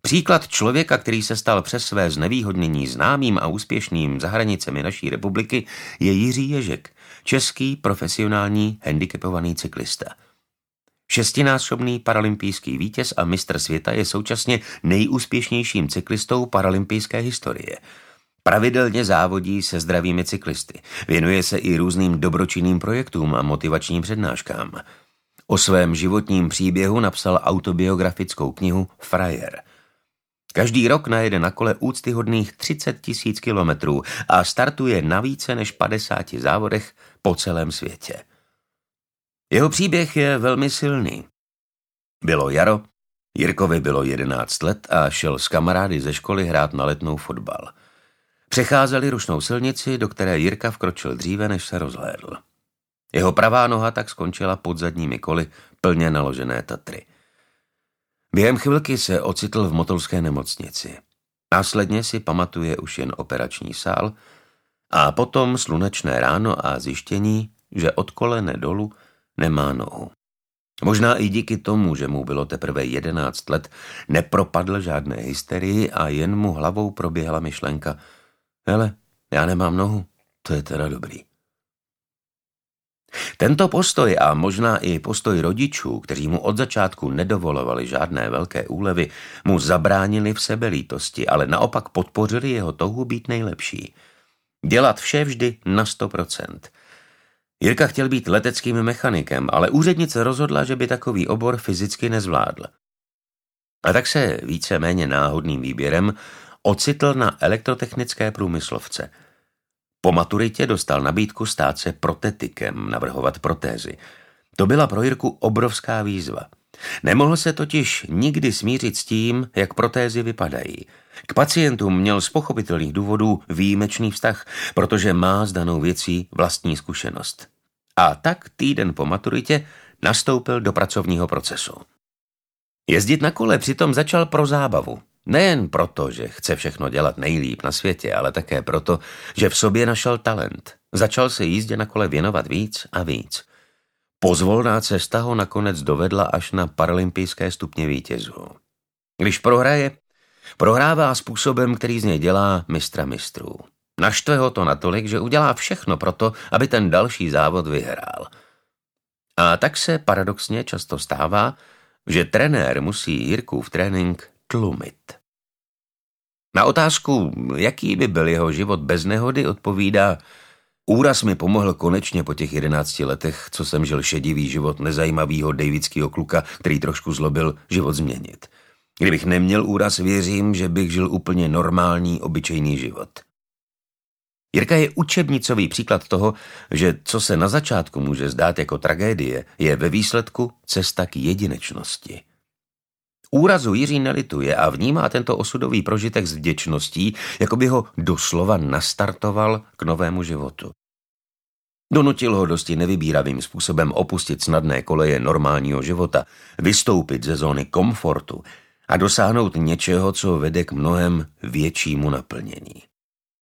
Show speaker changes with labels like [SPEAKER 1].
[SPEAKER 1] Příklad člověka, který se stal přes své znevýhodnění známým a úspěšným za hranicemi naší republiky, je Jiří Ježek, český profesionální handicapovaný cyklista. 6násobný paralympijský vítěz a mistr světa je současně nejúspěšnějším cyklistou paralympijské historie. Pravidelně závodí se zdravými cyklisty. Věnuje se i různým dobročinným projektům a motivačním přednáškám. O svém životním příběhu napsal autobiografickou knihu Frajer. Každý rok najede na kole úctyhodných 30 000 kilometrů a startuje na více než 50 závodech po celém světě. Jeho příběh je velmi silný. Bylo jaro, Jirkovi bylo 11 let a šel s kamarády ze školy hrát na letnou fotbal. Přecházeli rušnou silnici, do které Jirka vkročil dříve, než se rozhlédl. Jeho pravá noha tak skončila pod zadními koly plně naložené Tatry. Během chvilky se ocitl v motolské nemocnici. Následně si pamatuje už jen operační sál a potom slunečné ráno a zjištění, že od kolene dolů nemá nohu. Možná i díky tomu, že mu bylo teprve 11 let, nepropadl žádné hysterii a jen mu hlavou proběhla myšlenka: hele, já nemám nohu, to je teda dobrý. Tento postoj a možná i postoj rodičů, kteří mu od začátku nedovolovali žádné velké úlevy, mu zabránili v sebelítosti, ale naopak podpořili jeho touhu být nejlepší. Dělat vše vždy na 100%. Jirka chtěl být leteckým mechanikem, ale úřednice rozhodla, že by takový obor fyzicky nezvládl. A tak se víceméně náhodným výběrem ocitl na elektrotechnické průmyslovce. Po maturitě dostal nabídku stát se protetikem, navrhovat protézy. To byla pro Jirku obrovská výzva. Nemohl se totiž nikdy smířit s tím, jak protézy vypadají. K pacientům měl z pochopitelných důvodů výjimečný vztah, protože má s danou věcí vlastní zkušenost. A tak týden po maturitě nastoupil do pracovního procesu. Jezdit na kole přitom začal pro zábavu. Nejen proto, že chce všechno dělat nejlíp na světě, ale také proto, že v sobě našel talent. Začal se jízdě na kole věnovat víc a víc. Pozvolná cesta ho nakonec dovedla až na paralympijské stupně vítězů. Když prohraje, prohrává způsobem, který z něj dělá mistra mistrů. Naštve ho to natolik, že udělá všechno proto, aby ten další závod vyhrál. A tak se paradoxně často stává, že trenér musí Jirkův trénink tlumit. Na otázku, jaký by byl jeho život bez nehody, odpovídá: úraz mi pomohl konečně po těch 11 letech, co jsem žil šedivý život nezajímavýho davidského kluka, který trošku zlobil, život změnit. Kdybych neměl úraz, věřím, že bych žil úplně normální, obyčejný život. Jirka je učebnicový příklad toho, že co se na začátku může zdát jako tragédie, je ve výsledku cesta k jedinečnosti. Úrazu Jiří nelituje a vnímá tento osudový prožitek s vděčností, jako by ho doslova nastartoval k novému životu. Donutil ho dosti nevybíravým způsobem opustit snadné koleje normálního života, vystoupit ze zóny komfortu a dosáhnout něčeho, co vede k mnohem většímu naplnění.